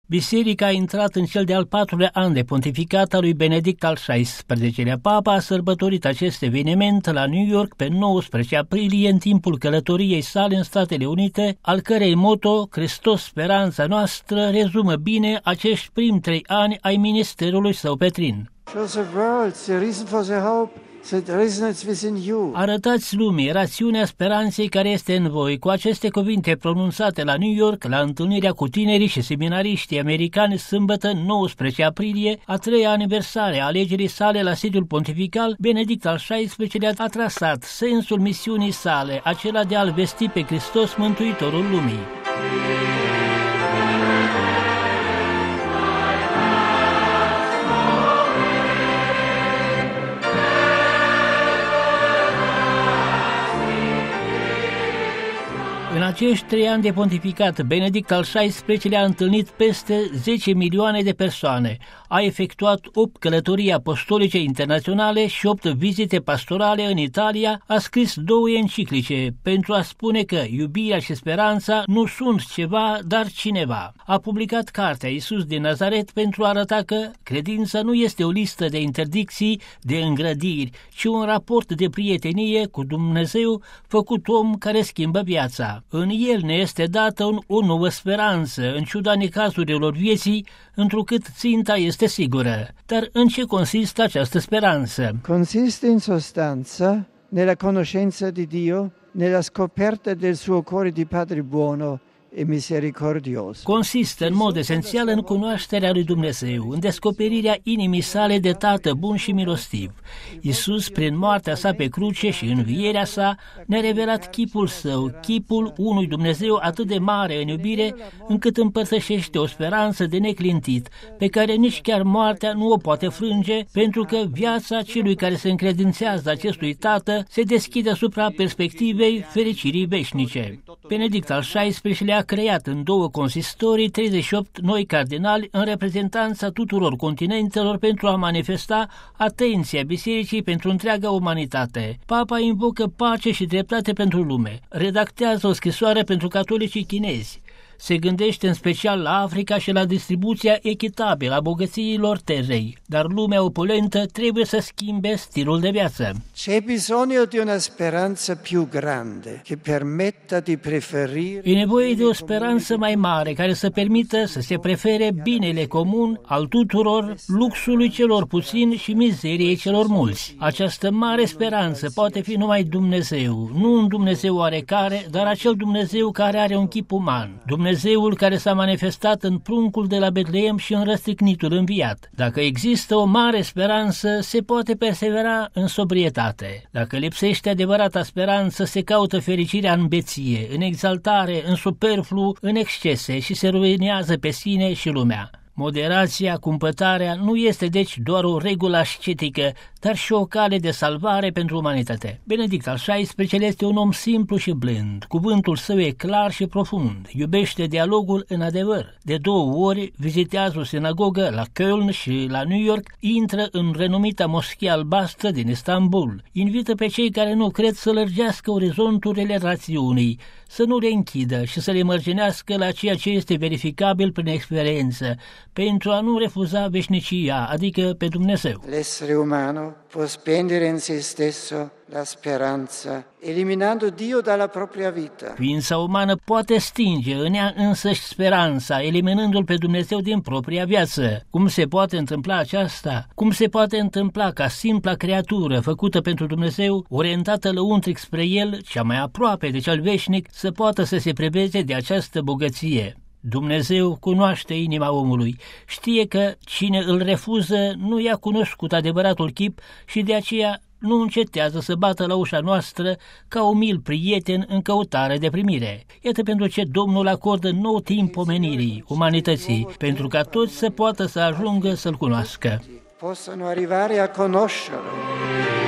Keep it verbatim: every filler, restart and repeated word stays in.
Biserica a intrat în cel de-al patrulea an de pontificat al lui Benedict al șaisprezecelea. Papa a sărbătorit acest eveniment la New York pe nouăsprezece aprilie în timpul călătoriei sale în Statele Unite, al cărei moto, Hristos, speranța noastră, rezumă bine acești primi trei ani ai ministerului său petrin. Arătați lumii rațiunea speranței care este în voi. Cu aceste cuvinte pronunțate la New York, la întâlnirea cu tinerii și seminariștii americani sâmbătă nouăsprezece aprilie, a treia aniversare a alegerii sale la sediul pontifical, Benedict al șaisprezecelea a trasat sensul misiunii sale, acela de a-L vesti pe Hristos, Mântuitorul lumii. În acești trei ani de pontificat, Benedict al șaisprezecelea a întâlnit peste zece milioane de persoane, a efectuat opt călătorii apostolice internaționale și opt vizite pastorale în Italia, a scris două enciclice pentru a spune că iubirea și speranța nu sunt ceva, dar cineva. A publicat cartea Iisus din Nazaret pentru a arăta că credința nu este o listă de interdicții, de îngrădiri, ci un raport de prietenie cu Dumnezeu făcut om care schimbă viața. În el ne este dată un, o nouă speranță, în ciuda necazurilor vieții, întrucât ținta este sigură. Dar în ce consistă această speranță? Consiste in sostanza nella conoscenza di Dio, nella scoperta del suo cuore di Padre buono e misericordioso. Consistă în mod esențial în cunoașterea lui Dumnezeu, în descoperirea inimii sale de Tată bun și milostiv. Iisus, prin moartea sa pe cruce și învierea sa, ne-a revelat chipul său, chipul unui Dumnezeu atât de mare în iubire, încât împărtășește o speranță de neclintit, pe care nici chiar moartea nu o poate frânge, pentru că viața celui care se încredințează acestui Tată se deschide asupra perspectivei fericirii veșnice. Benedict al șaisprezecelea a creat în două consistorii treizeci și opt noi cardinali în reprezentanța tuturor continentelor pentru a manifesta atenția Bisericii pentru întreaga umanitate. Papa invocă pace și dreptate pentru lume, redactează o scrisoare pentru catolicii chinezi, se gândește în special la Africa și la distribuția echitabilă a bogățiilor terrei, dar lumea opulentă trebuie să schimbe stilul de viață. C'è bisogno di una speranza più grande che permetta di preferire. E nevoie de o speranță mai mare care să permită să se prefere binele comun al tuturor, luxului celor puțini și mizeriei celor mulți. Această mare speranță poate fi numai Dumnezeu, nu un Dumnezeu oarecare, dar acel Dumnezeu care are un chip uman. Dumnezeul care s-a manifestat în pruncul de la Betleem și în răstignitul înviat. Dacă există o mare speranță, se poate persevera în sobrietate. Dacă lipsește adevărata speranță, se caută fericirea în beție, în exaltare, în superflu, în excese și se ruinează pe sine și lumea. Moderația, cumpătarea nu este deci doar o regulă ascetică, dar și o cale de salvare pentru umanitate. Benedict al șaisprezecelea este un om simplu și blând. Cuvântul său e clar și profund. Iubește dialogul în adevăr. De două ori vizitează o sinagogă la Köln și la New York, intră în renumita moschee albastră din Istanbul. Invită pe cei care nu cred să lărgească orizonturile rațiunii, să nu le închidă și să le mărginească la ceea ce este verificabil prin experiență, pentru a nu refuza veșnicia, adică pe Dumnezeu. L'essere umano può spendere in se stesso la speranza, eliminando Dio dalla propria vita. Ființa umană poate stinge în ea însăși speranța, eliminându-L pe Dumnezeu din propria viață. Cum se poate întâmpla aceasta? Cum se poate întâmpla ca simpla creatură făcută pentru Dumnezeu, orientată lăuntric spre El, cea mai aproape de cel veșnic, să poată să se preveze de această bogăție? Dumnezeu cunoaște inima omului, știe că cine îl refuză nu i-a cunoscut adevăratul chip și de aceea nu încetează să bată la ușa noastră ca umil prieten în căutare de primire. Iată pentru ce Domnul acordă nou timp omenirii, umanității, pentru ca toți să poată să ajungă să-L cunoască. Possano arrivare a conoscerlo.